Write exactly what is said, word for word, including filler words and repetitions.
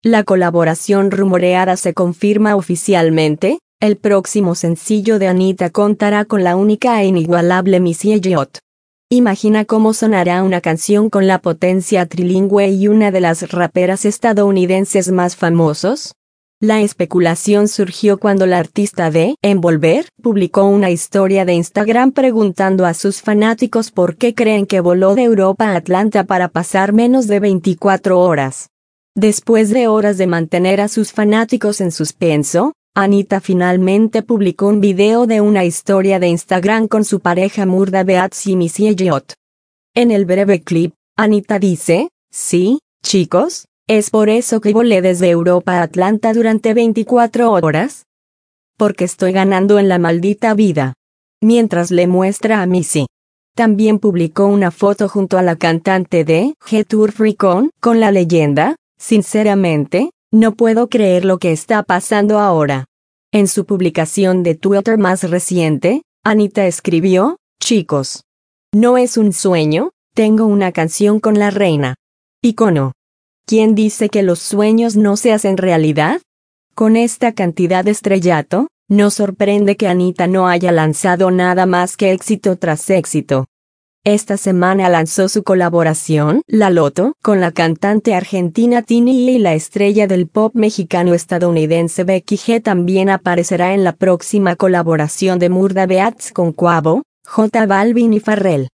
La colaboración rumoreada se confirma oficialmente. El próximo sencillo de Anitta contará con la única e inigualable Missy Elliott. Imagina cómo sonará una canción con la potencia trilingüe y una de las raperas estadounidenses más famosos. La especulación surgió cuando la artista de Envolver publicó una historia de Instagram preguntando a sus fanáticos por qué creen que voló de Europa a Atlanta para pasar menos de veinticuatro horas. Después de horas de mantener a sus fanáticos en suspenso, Anitta finalmente publicó un video de una historia de Instagram con su pareja Murda Beatz y Missy Elliott. En el breve clip, Anitta dice: "Sí, chicos, es por eso que volé desde Europa a Atlanta durante veinticuatro horas. Porque estoy ganando en la maldita vida". Mientras le muestra a Missy. También publicó una foto junto a la cantante de Get Tour Freakon con la leyenda: "Sinceramente, no puedo creer lo que está pasando ahora". En su publicación de Twitter más reciente, Anitta escribió: "Chicos, no es un sueño, tengo una canción con la reina. Icono. ¿Quién dice que los sueños no se hacen realidad?". Con esta cantidad de estrellato, no sorprende que Anitta no haya lanzado nada más que éxito tras éxito. Esta semana lanzó su colaboración, La Loto, con la cantante argentina Tini y la estrella del pop mexicano-estadounidense Becky G también aparecerá en la próxima colaboración de Murda Beatz con Quavo, J Balvin y Pharrell.